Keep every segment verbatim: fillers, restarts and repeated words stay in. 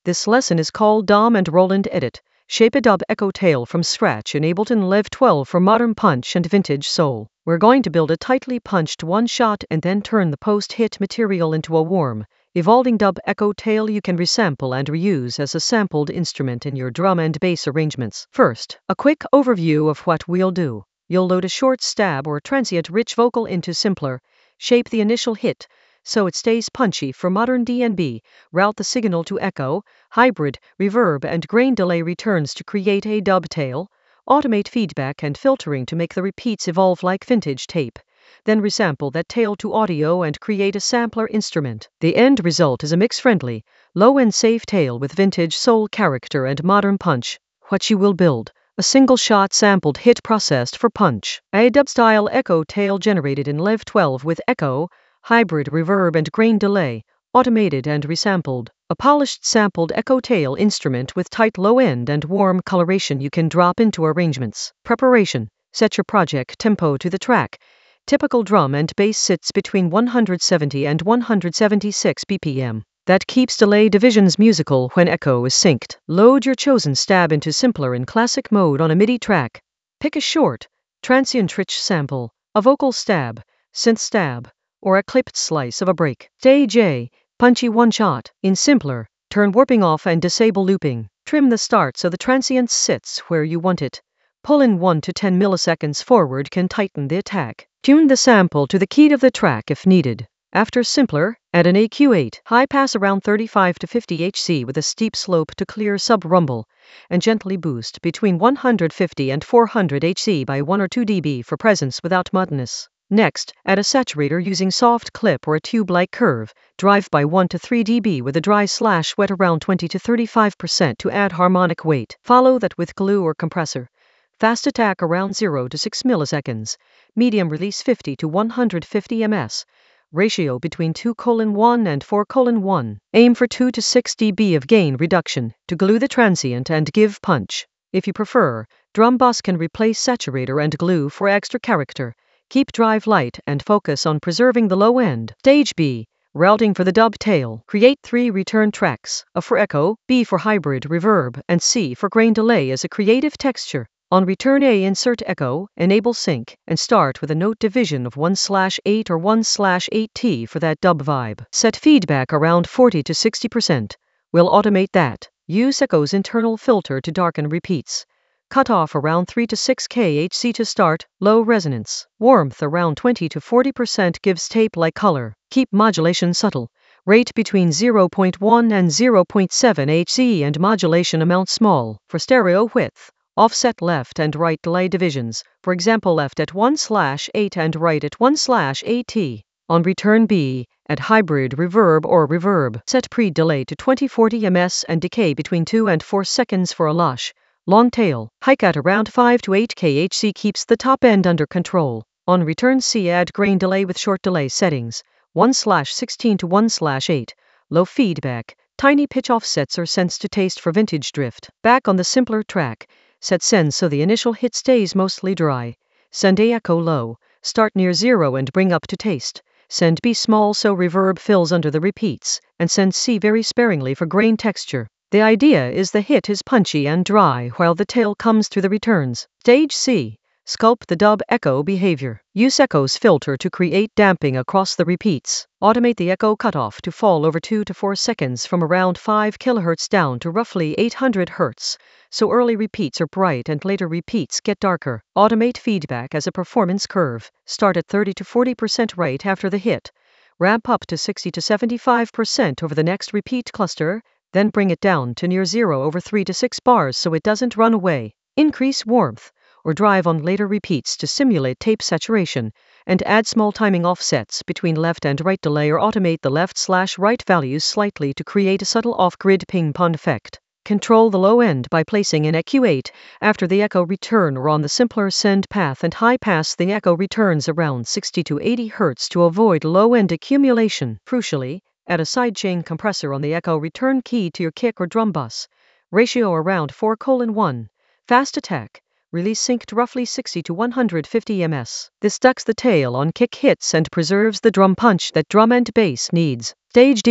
This lesson is called Dom and Roland Edit. Shape a dub echo tail from scratch in Ableton Live twelve for modern punch and vintage soul. We're going to build a tightly punched one-shot and then turn the post-hit material into a warm, evolving dub echo tail you can resample and reuse as a sampled instrument in your drum and bass arrangements. First, a quick overview of what we'll do. You'll load a short stab or transient rich vocal into Simpler, shape the initial hit so it stays punchy for modern D and B, route the signal to echo, hybrid, reverb and grain delay returns to create a dub tail, automate feedback and filtering to make the repeats evolve like vintage tape, then resample that tail to audio and create a sampler instrument. The end result is a mix-friendly, low-end safe tail with vintage soul character and modern punch. What you will build: a single-shot sampled hit processed for punch. A dub-style echo tail generated in Live twelve with echo, hybrid reverb and grain delay, automated and resampled. A polished sampled echo tail instrument with tight low end and warm coloration you can drop into arrangements. Preparation: set your project tempo to the track. Typical drum and bass sits between one hundred seventy and one hundred seventy-six B P M. That keeps delay divisions musical when echo is synced. Load your chosen stab into Simpler in classic mode on a MIDI track. Pick a short, transient rich sample, a vocal stab, synth stab, or a clipped slice of a break. Stage A, punchy one-shot. In Simpler, turn warping off and disable looping. Trim the start so the transient sits where you want it. Pull in one to ten milliseconds forward can tighten the attack. Tune the sample to the key of the track if needed. After Simpler, add an A Q eight, high pass around thirty-five to fifty hertz with a steep slope to clear sub-rumble, and gently boost between one hundred fifty and four hundred hertz by one or two decibels for presence without muddiness. Next, add a saturator using soft clip or a tube-like curve, drive by one to three decibels with a dry slash wet around twenty to thirty-five percent to add harmonic weight. Follow that with glue or compressor. Fast attack around zero to six milliseconds, medium release fifty to one hundred fifty millimeters, ratio between two colon one and four colon one. Aim for two to six decibels of gain reduction to glue the transient and give punch. If you prefer, drum bus can replace saturator and glue for extra character. Keep drive light and focus on preserving the low end. Stage B, routing for the dub tail. Create three return tracks, A for echo, B for hybrid reverb, and C for grain delay as a creative texture. On return A, insert echo, enable sync, and start with a note division of one slash eight or one slash eight T for that dub vibe. Set feedback around forty to sixty percent. We'll automate that. Use echo's internal filter to darken repeats. Cut off around three to six kilohertz to start, low resonance. Warmth around twenty to forty percent gives tape-like color. Keep modulation subtle. Rate between zero point one and zero point seven hertz and modulation amount small. For stereo width, offset left and right delay divisions, for example left at one slash eight and right at one slash eight T. On return B, add hybrid reverb or reverb. Set pre-delay to twenty to forty milliseconds and decay between two and four seconds for a lush, long tail. Hike at around five to eight kilohertz keeps the top end under control. On return C, add grain delay with short delay settings, one slash sixteen to one slash eight, low feedback, tiny pitch offsets or sense to taste for vintage drift. Back on the Simpler track, set send so the initial hit stays mostly dry. Send A echo low, start near zero and bring up to taste. Send B small so reverb fills under the repeats, and send C very sparingly for grain texture. The idea is the hit is punchy and dry while the tail comes through the returns. Stage C, sculpt the dub echo behavior. Use echo's filter to create damping across the repeats. Automate the echo cutoff to fall over two to four seconds from around five kilohertz down to roughly eight hundred hertz, so early repeats are bright and later repeats get darker. Automate feedback as a performance curve. Start at thirty to forty percent right after the hit. Ramp up to sixty to seventy-five percent over the next repeat cluster, then bring it down to near zero over three to six bars so it doesn't run away. Increase warmth, or drive on later repeats to simulate tape saturation, and add small timing offsets between left and right delay or automate the left slash right values slightly to create a subtle off-grid ping-pong effect. Control the low end by placing an A Q eight after the echo return or on the Simpler send path and high pass the echo returns around sixty to eighty hertz to avoid low end accumulation. Crucially, add a sidechain compressor on the echo return key to your kick or drum bus. Ratio around four colon one. Fast attack. Release synced roughly sixty to one hundred fifty millimeters. This ducks the tail on kick hits and preserves the drum punch that drum and bass needs. Stage D,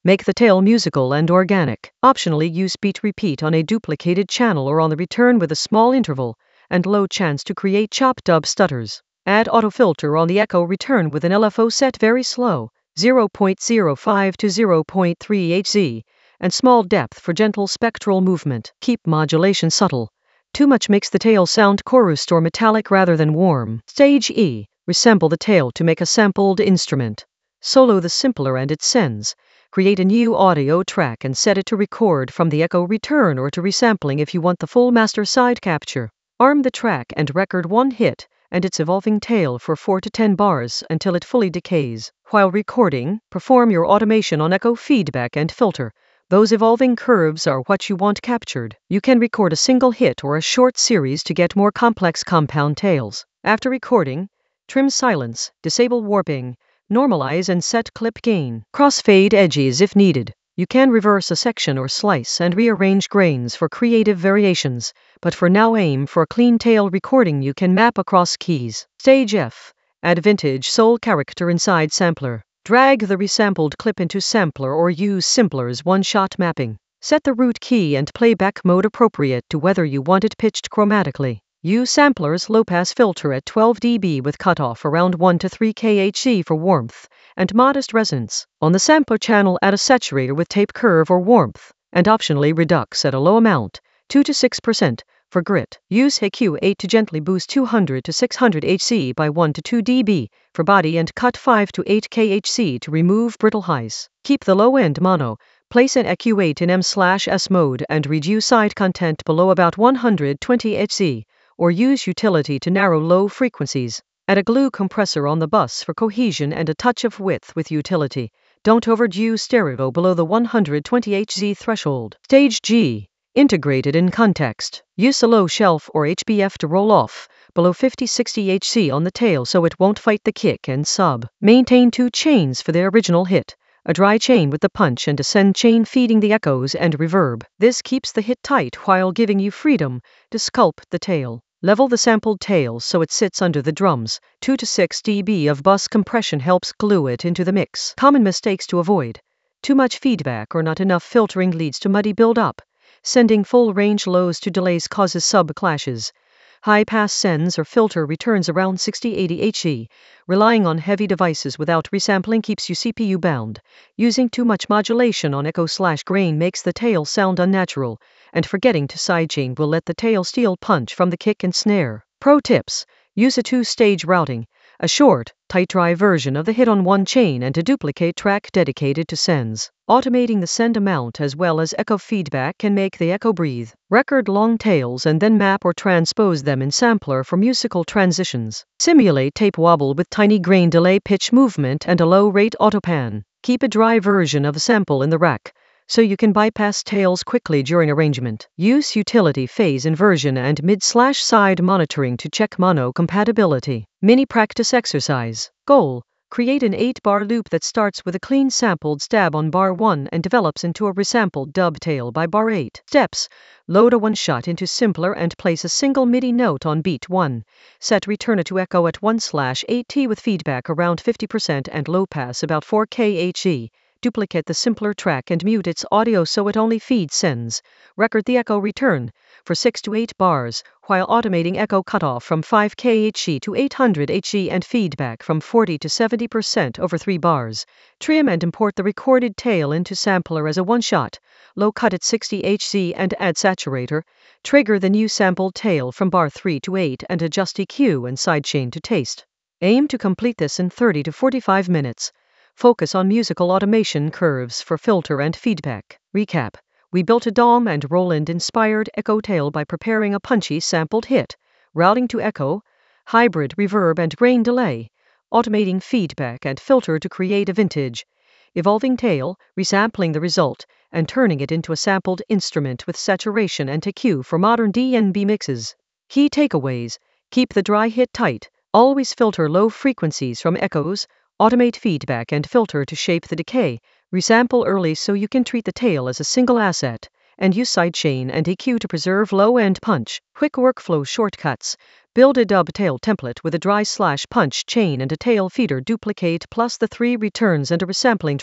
Make the tail musical and organic. Optionally use beat repeat on a duplicated channel or on the return with a small interval and low chance to create chop dub stutters. Add autofilter on the echo return with an L F O set very slow, zero point zero five to zero point three hertz, and small depth for gentle spectral movement. Keep modulation subtle. Too much makes the tail sound chorused or metallic rather than warm. Stage E. Resample the tail to make a sampled instrument. Solo the simpler and its sends. Create a new audio track and set it to record from the echo return or to resampling if you want the full master side capture. Arm the track and record one hit and its evolving tail for four to ten bars until it fully decays. While recording, perform your automation on echo feedback and filter. Those evolving curves are what you want captured. You can record a single hit or a short series to get more complex compound tails. After recording, trim silence, disable warping, normalize and set clip gain. Crossfade edges if needed. You can reverse a section or slice and rearrange grains for creative variations, but for now aim for a clean tail recording you can map across keys. Stage F. Add vintage soul character inside sampler. Drag the resampled clip into sampler or use Simpler's one-shot mapping. Set the root key and playback mode appropriate to whether you want it pitched chromatically. Use Sampler's low-pass filter at twelve decibels with cutoff around one to three kilohertz for warmth and modest resonance. On the sampler channel add a saturator with tape curve or warmth, and optionally redux at a low amount, two to six percent, for grit. Use E Q eight to gently boost two hundred to six hundred hertz by one to two decibels for body and cut five to eight kilohertz to remove brittle highs. Keep the low-end mono. Place an E Q eight in M slash S mode and reduce side content below about one hundred twenty hertz. Or use utility to narrow low frequencies. Add a glue compressor on the bus for cohesion and a touch of width with utility. Don't overdo stereo below the one hundred twenty hertz threshold. Stage G. Integrated in context. Use a low shelf or H B F to roll off below fifty to sixty hertz on the tail so it won't fight the kick and sub. Maintain two chains for the original hit. A dry chain with the punch and a send chain feeding the echoes and reverb. This keeps the hit tight while giving you freedom to sculpt the tail. Level the sampled tail so it sits under the drums. two to six decibels of bus compression helps glue it into the mix. Common mistakes to avoid. Too much feedback or not enough filtering leads to muddy build-up. Sending full-range lows to delays causes sub-clashes. High-pass sends or filter returns around sixty to eighty hertz. Relying on heavy devices without resampling keeps you C P U bound. Using too much modulation on echo slash grain makes the tail sound unnatural, and forgetting to sidechain will let the tail steal punch from the kick and snare. Pro tips. Use a two-stage routing, a short, tight-dry version of the hit on one chain and a duplicate track dedicated to sends. Automating the send amount as well as echo feedback can make the echo breathe. Record long tails and then map or transpose them in sampler for musical transitions. Simulate tape wobble with tiny grain delay pitch movement and a low-rate autopan. Keep a dry version of a sample in the rack, so you can bypass tails quickly during arrangement. Use utility phase inversion and mid-slash-side monitoring to check mono compatibility. Mini practice exercise. Goal. Create an eight-bar loop that starts with a clean sampled stab on bar one and develops into a resampled dub tail by bar eight. Steps. Load a one-shot into Simpler and place a single MIDI note on beat one. Set returner to echo at one slash eight T with feedback around fifty percent and low pass about four kilohertz. Duplicate the Simpler track and mute its audio so it only feeds sends. Record the echo return for six to eight bars, while automating echo cutoff from five kilohertz to eight hundred hertz and feedback from forty to seventy percent over three bars. Trim and import the recorded tail into sampler as a one-shot. Low cut at sixty hertz and add saturator. Trigger the new sampled tail from bar three to eight and adjust E Q and sidechain to taste. Aim to complete this in thirty to forty-five minutes. Focus on musical automation curves for filter and feedback. Recap. We built a Dom and Roland-inspired echo tail by preparing a punchy sampled hit, routing to echo, hybrid reverb and grain delay, automating feedback and filter to create a vintage, evolving tail, resampling the result, and turning it into a sampled instrument with saturation and E Q for modern D N B mixes. Key takeaways. Keep the dry hit tight. Always filter low frequencies from echoes. Automate feedback and filter to shape the decay. Resample early so you can treat the tail as a single asset. And use sidechain and E Q to preserve low-end punch. Quick workflow shortcuts. Build a dub tail template with a dry slash punch chain and a tail feeder duplicate plus the three returns and a resampling track.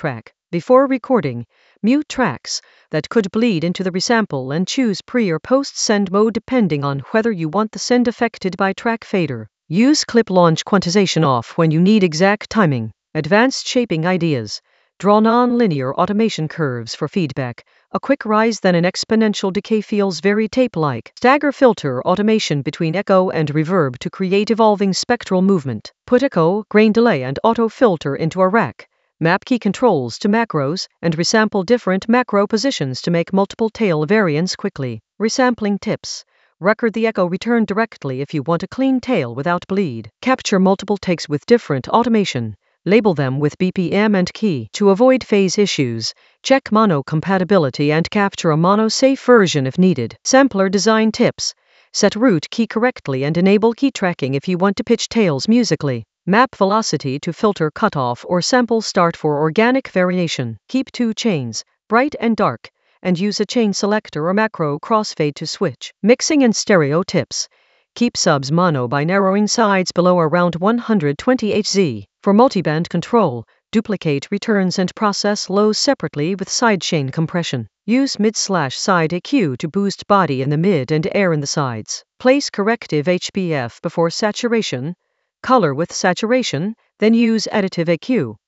Before recording, mute tracks that could bleed into the resample and choose pre or post send mode depending on whether you want the send affected by track fader. Use clip launch quantization off when you need exact timing. Advanced shaping ideas. Draw non-linear automation curves for feedback. A quick rise then an exponential decay feels very tape-like. Stagger filter automation between echo and reverb to create evolving spectral movement. Put echo, grain delay and auto filter into a rack. Map key controls to macros and resample different macro positions to make multiple tail variants quickly. Resampling tips. Record the echo return directly if you want a clean tail without bleed. Capture multiple takes with different automation. Label them with B P M and key. To avoid phase issues, check mono compatibility and capture a mono-safe version if needed. Sampler design tips. Set root key correctly and enable key tracking if you want to pitch tails musically. Map velocity to filter cutoff or sample start for organic variation. Keep two chains, bright and dark, and use a chain selector or macro crossfade to switch. Mixing and stereo tips. Keep subs mono by narrowing sides below around one hundred twenty hertz. For multiband control, duplicate returns and process lows separately with sidechain compression. Use mid-slash-side E Q to boost body in the mid and air in the sides. Place corrective H B F before saturation. Color with saturation, then use additive E Q.